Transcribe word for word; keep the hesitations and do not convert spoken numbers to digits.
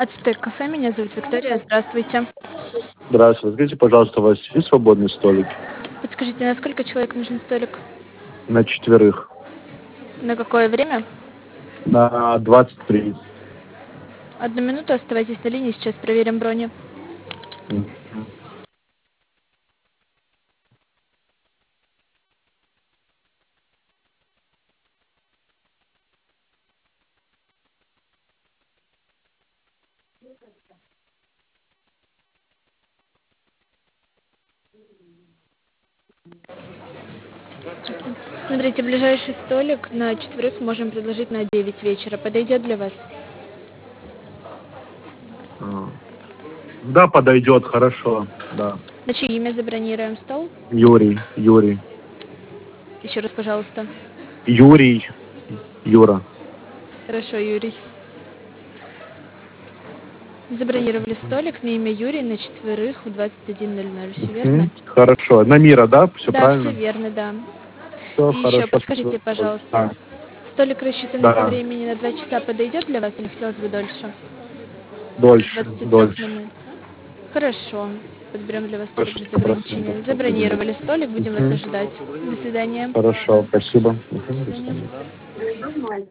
Ацтек кафе, меня зовут Виктория, здравствуйте. Здравствуйте. Скажите, пожалуйста, у вас есть свободный столик? Подскажите, на сколько человек нужен столик? На четверых. На какое время? На двадцать три. Одну минуту, оставайтесь на линии, сейчас проверим брони. Мгм. Смотрите, ближайший столик на четверых можем предложить на девять вечера. Подойдет для вас? А. Да, подойдет, хорошо. Да. На чье имя забронируем стол? Юрий, Юрий. Еще раз, пожалуйста. Юрий, Юра. Хорошо, Юрий. Забронировали столик на имя Юрий на четверых в двадцать один ноль ноль. Все верно? Мгм. Хорошо. На Мира, да? Все Да, все правильно? верно, да. Все И еще хорошо. подскажите, пожалуйста, Да. столик рассчитанный по Да. времени на два часа подойдет для вас или хотелось бы дольше? До Дольше, двадцати трёх дольше. минут. Хорошо. Подберем для вас столик Хорошо, без хорошо. ограничения. Забронировали столик, будем вас Мгм. ожидать. До свидания. Хорошо, спасибо. До Мгм. До свидания. свидания.